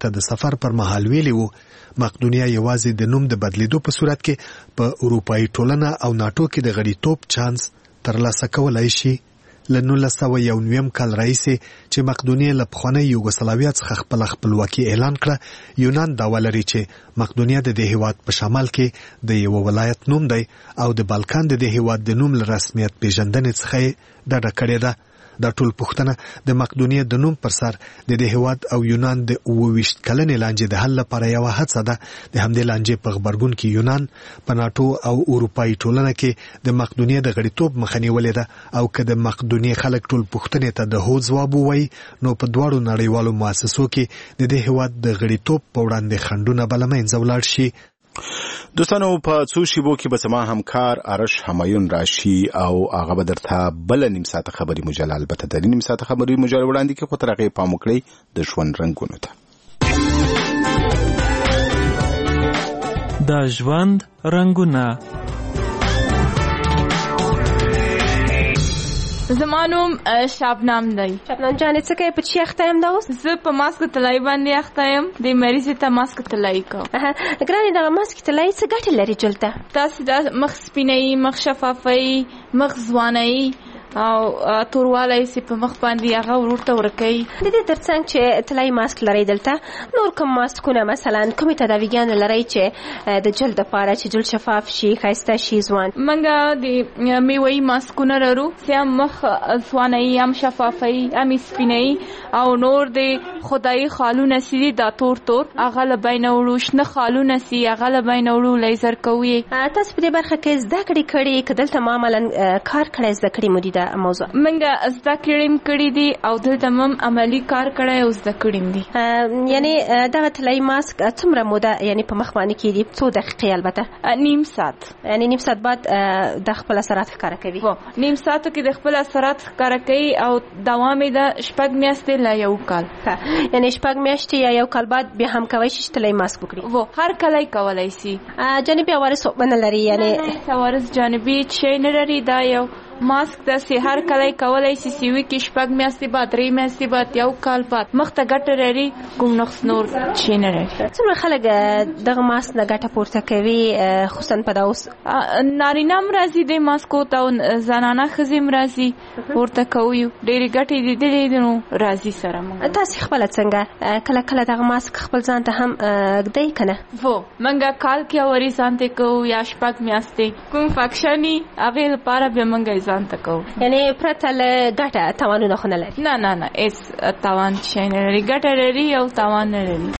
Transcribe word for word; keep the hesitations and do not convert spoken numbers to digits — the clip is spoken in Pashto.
ته د سفر پر مهال ویلي وو مقدونیا یوازې د نوم د بدلیدو په صورت کې په اروپایي ټولنه او ناټو کې د غړیتوب چانس ترلاسه کولای شي. له نولس سوه یو نویم کال راهیسې چې مقدونیا له پخوانۍ یوګوسلاویا څخه خپله خپلواکي اعلان کړه، یونان دعوه لري چې مقدونیا د دې هیواد په شمال کې د یوه ولایت نوم دی او د بالکان د دې هیواد د نوم له رسمیت پیژندنې څخه یې ډډه کړې ده. دا ټول پوښتنه د مقدونیا د نوم پر سر د دې هیواد او یونان د اووه ویشت کلنې لانجې د حل لپاره یوه هڅه ده. د همدې لانجې په غبرګون کې یونان په ناټو او اروپایي ټولنه کې د مقدونیا د غړیتوب مخه نیولې ده او که د مقدونیا خلک ټول پوښتنې ته د هو ځواب ووایي نو په دواړو نړیوالو مؤسسو کې د دې هیواد د غړیتوب په وړاندې خنډونه به له منځه ولاړ شي. دوستانو په څو شیبو کې به زما همکار آرش همایون راشي او هغه به درته بله نیم ساعته خبري مجله البته د نیم ساعته خبري مجله وړاندې کې خو تر هغې پام وکړئ د ژوند رنګونو ته. د ژوند رنګونه. زما نوم شبنم دی. شبنم جانې څه کوې؟ په چی اخته یم دا اوس؟ زه په ماسک طلایي باندې اخته یم. د مریضې ته ماسک طلایي کوم. ګرانې دغه ماسک طلایي څه ګټې لري جلد ته؟ تاسې دا مخ سپینوي، مخ شفافوي، مخ ځوانوي او توروالی چې په مخ باندې هغه ورته ورکوي. د دې ترڅنګ چې طلایي ماسک لرئ دلته نور کوم ماسکونه مثلا کومې تداویګانې لرئ چې د جلد دپاره چې جلد شفاف شي، ښایسته شي، ځوان؟ موږ د میوهي ماسکونه لرو چې هم مخ ځوانوي، هم شفافوي، هم سپینوي او نور د خدایي خالونه چې دي دا تور تور هغه له بینه وړو، شنه خالونه چې هغه له بینه وړو لیزر کوي. تاسو په دې برخه کې زده کړې کړې که دلته معمولا کار کړی زده کړې مو دي دا موضوع؟ منګه زده کړم کړی دي او دلته هم عملی کار کړی او زده کړم دي. یعنی دغه طلایي ماسک څومره موده یعنی په مخ باندې کېږي؟ څو دقیقې؟ البته نیم ساعت. یعنی نیم ساعت بعد د خپل اثرات ښکاره کوي؟ و نیم ساعت کې د خپل اثرات ښکاره کوي او دوام یې د شپږ میاشتې لا یو کال. یعنی شپږ میاشتې یا یو کال بعد بیا هم کولی شي چې طلایي ماسک وکړي؟ و هر کله یې کولی شي. جانبي عوارض نه لري؟ یعنی عوارض جانبي شی نه لري. دا یو ماسک داسې هر کله یې کولی شي چې وي کې شپږ میاشتې بعد، درې میاشتې بعد، یو کال بعد مخ ته ګټه لري، کوم نقص نور شی نه لري. څومره خلک دغه ماسک نه ګټه پورته کوي خصوصا په دا اوس؟ نارینه هم راځي دې ماسکو ته او زنانه ښځې هم راځي پورته کوي. ډېرې ګټې لیدلې دي نو راځي سره موږ. تاسې خپله څنګه کله کله دغه ماسک خپل ځان ته هم ږدئ که نه؟ هو موږ کال کې اورې ځان ته کوو یا شپږ میاشتې کوم فنکشن وي هغې لپاره بیا موږ ځان ته کوو. یعنی پرته له ګټه تاوانونه خو نه لري؟ نه نه نه هېڅ تاوان شی نه لري. ګټه لري او تاوان نه لري.